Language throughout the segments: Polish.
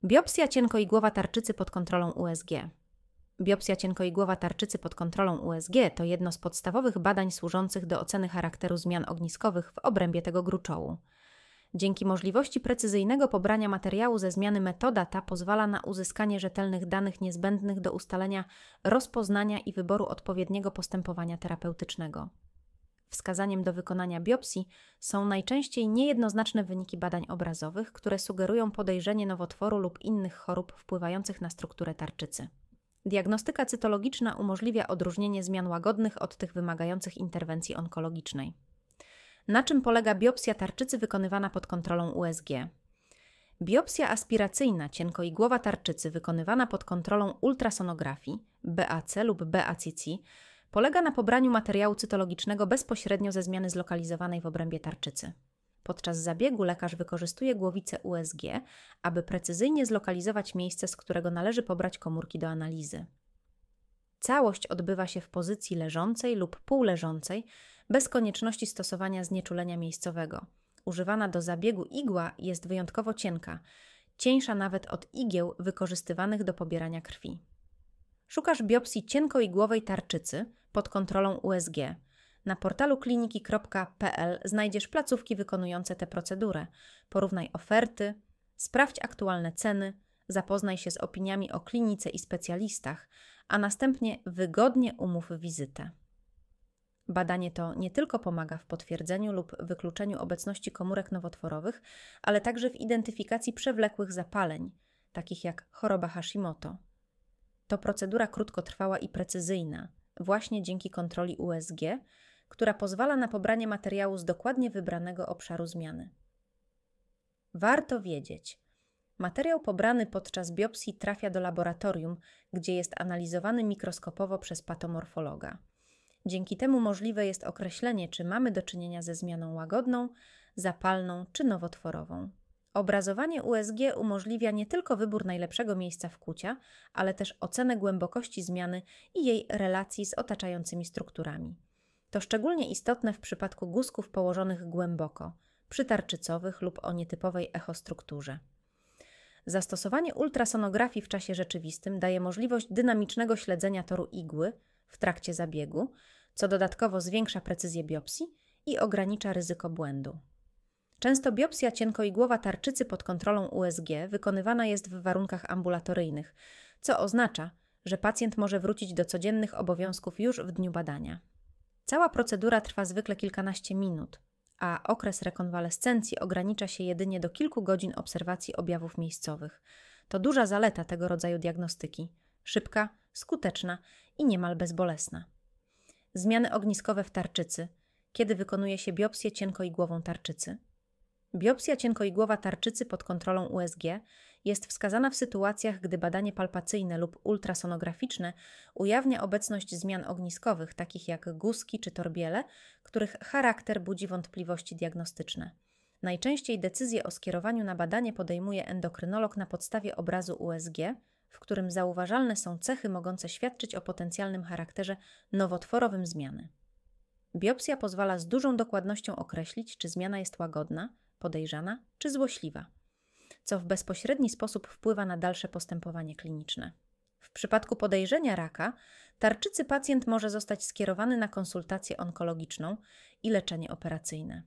Biopsja cienkoigłowa tarczycy pod kontrolą USG. Biopsja cienkoigłowa tarczycy pod kontrolą USG to jedno z podstawowych badań służących do oceny charakteru zmian ogniskowych w obrębie tego gruczołu. Dzięki możliwości precyzyjnego pobrania materiału ze zmiany metoda ta pozwala na uzyskanie rzetelnych danych niezbędnych do ustalenia rozpoznania i wyboru odpowiedniego postępowania terapeutycznego. Wskazaniem do wykonania biopsji są najczęściej niejednoznaczne wyniki badań obrazowych, które sugerują podejrzenie nowotworu lub innych chorób wpływających na strukturę tarczycy. Diagnostyka cytologiczna umożliwia odróżnienie zmian łagodnych od tych wymagających interwencji onkologicznej. Na czym polega biopsja tarczycy wykonywana pod kontrolą USG? Biopsja aspiracyjna cienkoigłowa tarczycy wykonywana pod kontrolą ultrasonografii, BAC lub BACC, polega na pobraniu materiału cytologicznego bezpośrednio ze zmiany zlokalizowanej w obrębie tarczycy. Podczas zabiegu lekarz wykorzystuje głowicę USG, aby precyzyjnie zlokalizować miejsce, z którego należy pobrać komórki do analizy. Całość odbywa się w pozycji leżącej lub półleżącej, bez konieczności stosowania znieczulenia miejscowego. Używana do zabiegu igła jest wyjątkowo cienka, cieńsza nawet od igieł wykorzystywanych do pobierania krwi. Szukasz biopsji cienkoigłowej tarczycy pod kontrolą USG. Na portalu kliniki.pl znajdziesz placówki wykonujące tę procedurę. Porównaj oferty, sprawdź aktualne ceny, zapoznaj się z opiniami o klinice i specjalistach, a następnie wygodnie umów wizytę. Badanie to nie tylko pomaga w potwierdzeniu lub wykluczeniu obecności komórek nowotworowych, ale także w identyfikacji przewlekłych zapaleń, takich jak choroba Hashimoto. To procedura krótkotrwała i precyzyjna, właśnie dzięki kontroli USG, która pozwala na pobranie materiału z dokładnie wybranego obszaru zmiany. Warto wiedzieć, materiał pobrany podczas biopsji trafia do laboratorium, gdzie jest analizowany mikroskopowo przez patomorfologa. Dzięki temu możliwe jest określenie, czy mamy do czynienia ze zmianą łagodną, zapalną czy nowotworową. Obrazowanie USG umożliwia nie tylko wybór najlepszego miejsca wkłucia, ale też ocenę głębokości zmiany i jej relacji z otaczającymi strukturami. To szczególnie istotne w przypadku guzków położonych głęboko, przytarczycowych lub o nietypowej echostrukturze. Zastosowanie ultrasonografii w czasie rzeczywistym daje możliwość dynamicznego śledzenia toru igły w trakcie zabiegu, co dodatkowo zwiększa precyzję biopsji i ogranicza ryzyko błędu. Często biopsja cienkoigłowa tarczycy pod kontrolą USG wykonywana jest w warunkach ambulatoryjnych, co oznacza, że pacjent może wrócić do codziennych obowiązków już w dniu badania. Cała procedura trwa zwykle kilkanaście minut, a okres rekonwalescencji ogranicza się jedynie do kilku godzin obserwacji objawów miejscowych. To duża zaleta tego rodzaju diagnostyki. Szybka, skuteczna i niemal bezbolesna. Zmiany ogniskowe w tarczycy. Kiedy wykonuje się biopsję cienkoigłową tarczycy? Biopsja cienkoigłowa tarczycy pod kontrolą USG jest wskazana w sytuacjach, gdy badanie palpacyjne lub ultrasonograficzne ujawnia obecność zmian ogniskowych, takich jak guzki czy torbiele, których charakter budzi wątpliwości diagnostyczne. Najczęściej decyzję o skierowaniu na badanie podejmuje endokrynolog na podstawie obrazu USG, w którym zauważalne są cechy mogące świadczyć o potencjalnym charakterze nowotworowym zmiany. Biopsja pozwala z dużą dokładnością określić, czy zmiana jest łagodna, podejrzana czy złośliwa, co w bezpośredni sposób wpływa na dalsze postępowanie kliniczne. W przypadku podejrzenia raka tarczycy pacjent może zostać skierowany na konsultację onkologiczną i leczenie operacyjne.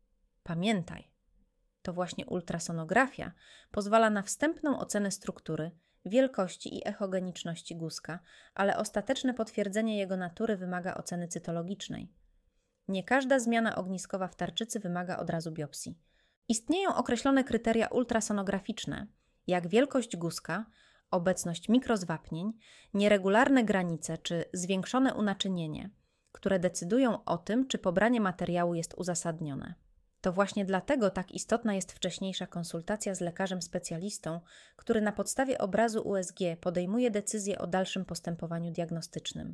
Pamiętaj, to właśnie ultrasonografia pozwala na wstępną ocenę struktury, wielkości i echogeniczności guzka, ale ostateczne potwierdzenie jego natury wymaga oceny cytologicznej. Nie każda zmiana ogniskowa w tarczycy wymaga od razu biopsji. Istnieją określone kryteria ultrasonograficzne, jak wielkość guzka, obecność mikrozwapnień, nieregularne granice czy zwiększone unaczynienie, które decydują o tym, czy pobranie materiału jest uzasadnione. To właśnie dlatego tak istotna jest wcześniejsza konsultacja z lekarzem specjalistą, który na podstawie obrazu USG podejmuje decyzję o dalszym postępowaniu diagnostycznym.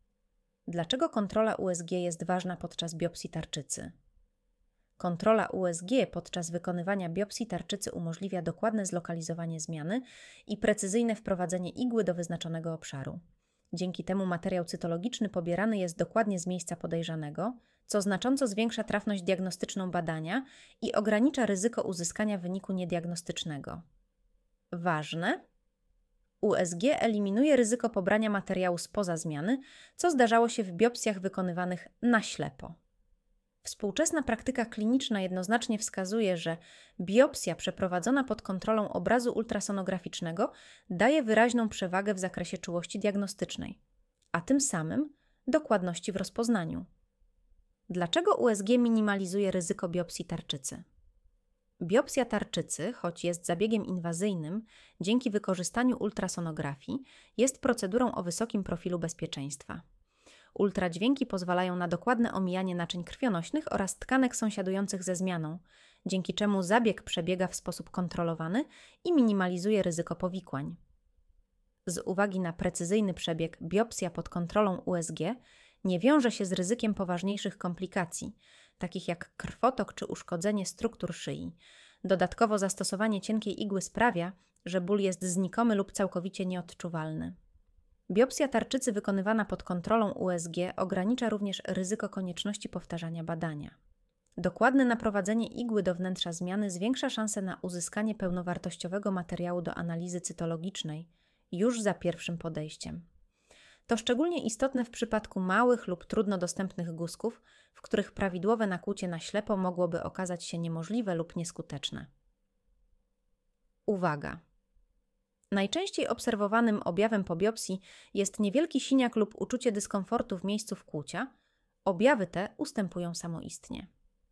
Dlaczego kontrola USG jest ważna podczas biopsji tarczycy? Kontrola USG podczas wykonywania biopsji tarczycy umożliwia dokładne zlokalizowanie zmiany i precyzyjne wprowadzenie igły do wyznaczonego obszaru. Dzięki temu materiał cytologiczny pobierany jest dokładnie z miejsca podejrzanego, co znacząco zwiększa trafność diagnostyczną badania i ogranicza ryzyko uzyskania wyniku niediagnostycznego. Ważne. USG eliminuje ryzyko pobrania materiału spoza zmiany, co zdarzało się w biopsjach wykonywanych na ślepo. Współczesna praktyka kliniczna jednoznacznie wskazuje, że biopsja przeprowadzona pod kontrolą obrazu ultrasonograficznego daje wyraźną przewagę w zakresie czułości diagnostycznej, a tym samym dokładności w rozpoznaniu. Dlaczego USG minimalizuje ryzyko biopsji tarczycy? Biopsja tarczycy, choć jest zabiegiem inwazyjnym, dzięki wykorzystaniu ultrasonografii, jest procedurą o wysokim profilu bezpieczeństwa. Ultradźwięki pozwalają na dokładne omijanie naczyń krwionośnych oraz tkanek sąsiadujących ze zmianą, dzięki czemu zabieg przebiega w sposób kontrolowany i minimalizuje ryzyko powikłań. Z uwagi na precyzyjny przebieg, biopsja pod kontrolą USG nie wiąże się z ryzykiem poważniejszych komplikacji, takich jak krwotok czy uszkodzenie struktur szyi. Dodatkowo zastosowanie cienkiej igły sprawia, że ból jest znikomy lub całkowicie nieodczuwalny. Biopsja tarczycy wykonywana pod kontrolą USG ogranicza również ryzyko konieczności powtarzania badania. Dokładne naprowadzenie igły do wnętrza zmiany zwiększa szanse na uzyskanie pełnowartościowego materiału do analizy cytologicznej już za pierwszym podejściem. To szczególnie istotne w przypadku małych lub trudno dostępnych guzków, w których prawidłowe nakłucie na ślepo mogłoby okazać się niemożliwe lub nieskuteczne. Uwaga! Najczęściej obserwowanym objawem po biopsji jest niewielki siniak lub uczucie dyskomfortu w miejscu wkłucia. Objawy te ustępują samoistnie.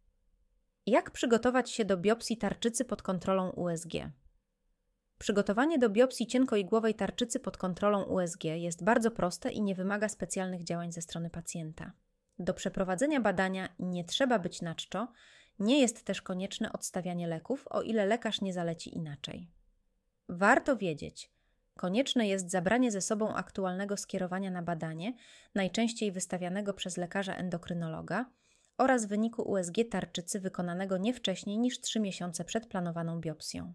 Jak przygotować się do biopsji tarczycy pod kontrolą USG? Przygotowanie do biopsji cienkoigłowej tarczycy pod kontrolą USG jest bardzo proste i nie wymaga specjalnych działań ze strony pacjenta. Do przeprowadzenia badania nie trzeba być na czczo, nie jest też konieczne odstawianie leków, o ile lekarz nie zaleci inaczej. Warto wiedzieć, konieczne jest zabranie ze sobą aktualnego skierowania na badanie, najczęściej wystawianego przez lekarza endokrynologa, oraz wyniku USG tarczycy wykonanego nie wcześniej niż 3 miesiące przed planowaną biopsją.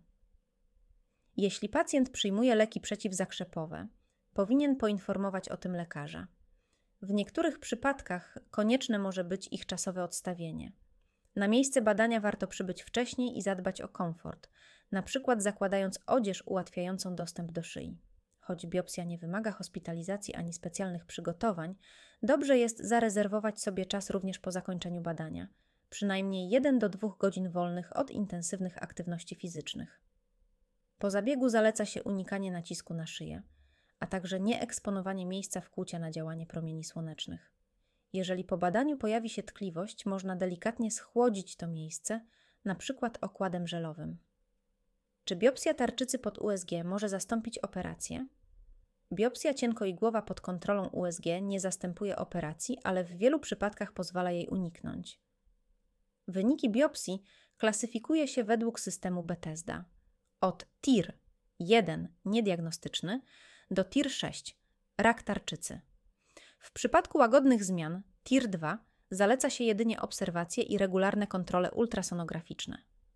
Jeśli pacjent przyjmuje leki przeciwzakrzepowe, powinien poinformować o tym lekarza. W niektórych przypadkach konieczne może być ich czasowe odstawienie. Na miejsce badania warto przybyć wcześniej i zadbać o komfort, np. zakładając odzież ułatwiającą dostęp do szyi. Choć biopsja nie wymaga hospitalizacji ani specjalnych przygotowań, dobrze jest zarezerwować sobie czas również po zakończeniu badania, przynajmniej 1 do 2 godzin wolnych od intensywnych aktywności fizycznych. Po zabiegu zaleca się unikanie nacisku na szyję, a także nieeksponowanie miejsca wkłucia na działanie promieni słonecznych. Jeżeli po badaniu pojawi się tkliwość, można delikatnie schłodzić to miejsce, np. okładem żelowym. Czy biopsja tarczycy pod USG może zastąpić operację? Biopsja cienkoigłowa pod kontrolą USG nie zastępuje operacji, ale w wielu przypadkach pozwala jej uniknąć. Wyniki biopsji klasyfikuje się według systemu Bethesda. Od TIR 1 niediagnostyczny do TIR 6 rak tarczycy. W przypadku łagodnych zmian TIR 2 zaleca się jedynie obserwacje i regularne kontrole ultrasonograficzne.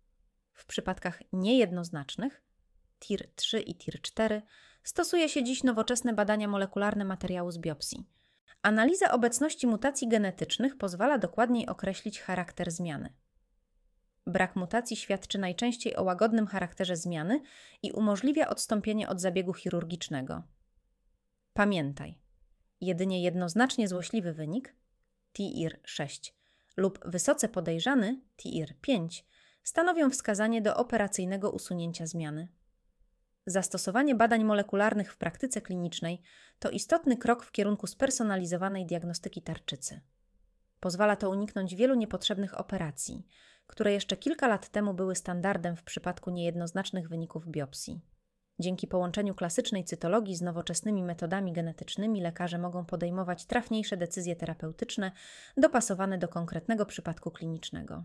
W przypadkach niejednoznacznych TIR 3 i TIR 4 stosuje się dziś nowoczesne badania molekularne materiału z biopsji. Analiza obecności mutacji genetycznych pozwala dokładniej określić charakter zmiany. Brak mutacji świadczy najczęściej o łagodnym charakterze zmiany i umożliwia odstąpienie od zabiegu chirurgicznego. Pamiętaj, jedynie jednoznacznie złośliwy wynik TIR 6 lub wysoce podejrzany TIR 5 stanowią wskazanie do operacyjnego usunięcia zmiany. Zastosowanie badań molekularnych w praktyce klinicznej to istotny krok w kierunku spersonalizowanej diagnostyki tarczycy. Pozwala to uniknąć wielu niepotrzebnych operacji, które jeszcze kilka lat temu były standardem w przypadku niejednoznacznych wyników biopsji. Dzięki połączeniu klasycznej cytologii z nowoczesnymi metodami genetycznymi lekarze mogą podejmować trafniejsze decyzje terapeutyczne dopasowane do konkretnego przypadku klinicznego.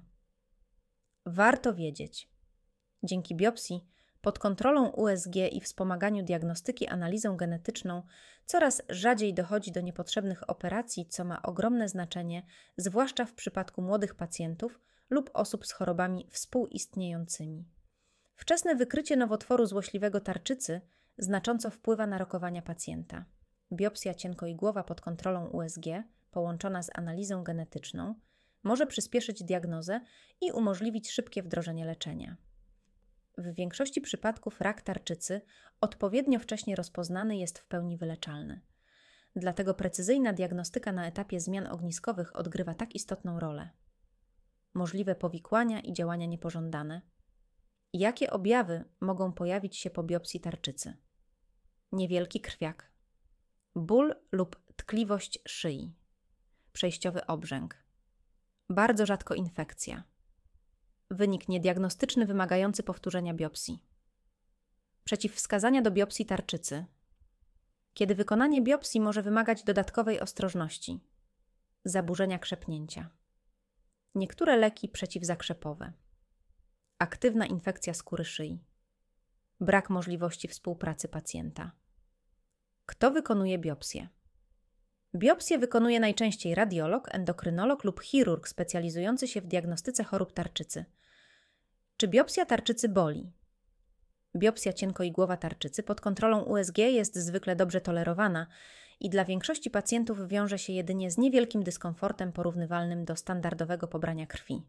Warto wiedzieć, dzięki biopsji pod kontrolą USG i wspomaganiu diagnostyki analizą genetyczną coraz rzadziej dochodzi do niepotrzebnych operacji, co ma ogromne znaczenie, zwłaszcza w przypadku młodych pacjentów lub osób z chorobami współistniejącymi. Wczesne wykrycie nowotworu złośliwego tarczycy znacząco wpływa na rokowania pacjenta. Biopsja cienkoigłowa pod kontrolą USG, połączona z analizą genetyczną, może przyspieszyć diagnozę i umożliwić szybkie wdrożenie leczenia. W większości przypadków rak tarczycy odpowiednio wcześnie rozpoznany jest w pełni wyleczalny. Dlatego precyzyjna diagnostyka na etapie zmian ogniskowych odgrywa tak istotną rolę. Możliwe powikłania i działania niepożądane. Jakie objawy mogą pojawić się po biopsji tarczycy? Niewielki krwiak, ból lub tkliwość szyi, przejściowy obrzęk, bardzo rzadko infekcja, wynik niediagnostyczny wymagający powtórzenia biopsji, przeciwwskazania do biopsji tarczycy, kiedy wykonanie biopsji może wymagać dodatkowej ostrożności, zaburzenia krzepnięcia, niektóre leki przeciwzakrzepowe, aktywna infekcja skóry szyi, brak możliwości współpracy pacjenta. Kto wykonuje biopsję? Biopsję wykonuje najczęściej radiolog, endokrynolog lub chirurg specjalizujący się w diagnostyce chorób tarczycy. Czy biopsja tarczycy boli? Biopsja cienkoigłowa tarczycy pod kontrolą USG jest zwykle dobrze tolerowana i dla większości pacjentów wiąże się jedynie z niewielkim dyskomfortem porównywalnym do standardowego pobrania krwi.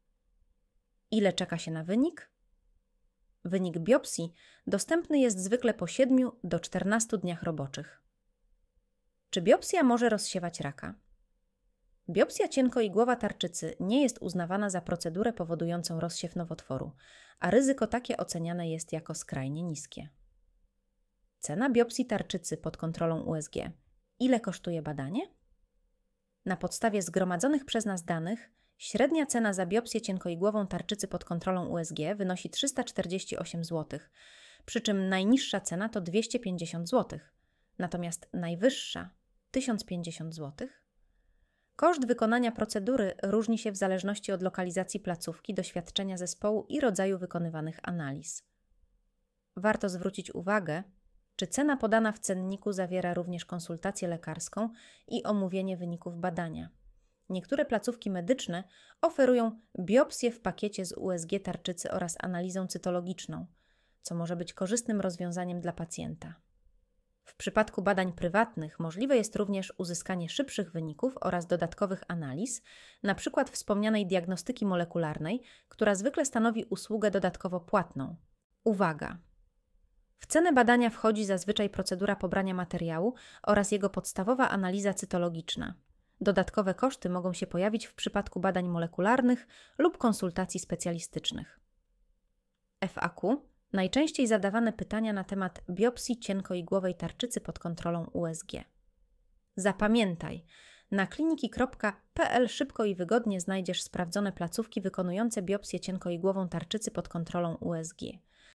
Ile czeka się na wynik? Wynik biopsji dostępny jest zwykle po 7 do 14 dniach roboczych. Czy biopsja może rozsiewać raka? Biopsja cienkoigłowa tarczycy nie jest uznawana za procedurę powodującą rozsiew nowotworu, a ryzyko takie oceniane jest jako skrajnie niskie. Cena biopsji tarczycy pod kontrolą USG. Ile kosztuje badanie? Na podstawie zgromadzonych przez nas danych średnia cena za biopsję cienkoigłową tarczycy pod kontrolą USG wynosi 348 zł, przy czym najniższa cena to 250 zł, natomiast najwyższa 1050 zł. Koszt wykonania procedury różni się w zależności od lokalizacji placówki, doświadczenia zespołu i rodzaju wykonywanych analiz. Warto zwrócić uwagę, czy cena podana w cenniku zawiera również konsultację lekarską i omówienie wyników badania. Niektóre placówki medyczne oferują biopsję w pakiecie z USG tarczycy oraz analizą cytologiczną, co może być korzystnym rozwiązaniem dla pacjenta. W przypadku badań prywatnych możliwe jest również uzyskanie szybszych wyników oraz dodatkowych analiz, np. wspomnianej diagnostyki molekularnej, która zwykle stanowi usługę dodatkowo płatną. Uwaga! W cenę badania wchodzi zazwyczaj procedura pobrania materiału oraz jego podstawowa analiza cytologiczna. Dodatkowe koszty mogą się pojawić w przypadku badań molekularnych lub konsultacji specjalistycznych. FAQ. Najczęściej zadawane pytania na temat biopsji cienkoigłowej tarczycy pod kontrolą USG. Zapamiętaj, na kliniki.pl szybko i wygodnie znajdziesz sprawdzone placówki wykonujące biopsję cienkoigłową tarczycy pod kontrolą USG.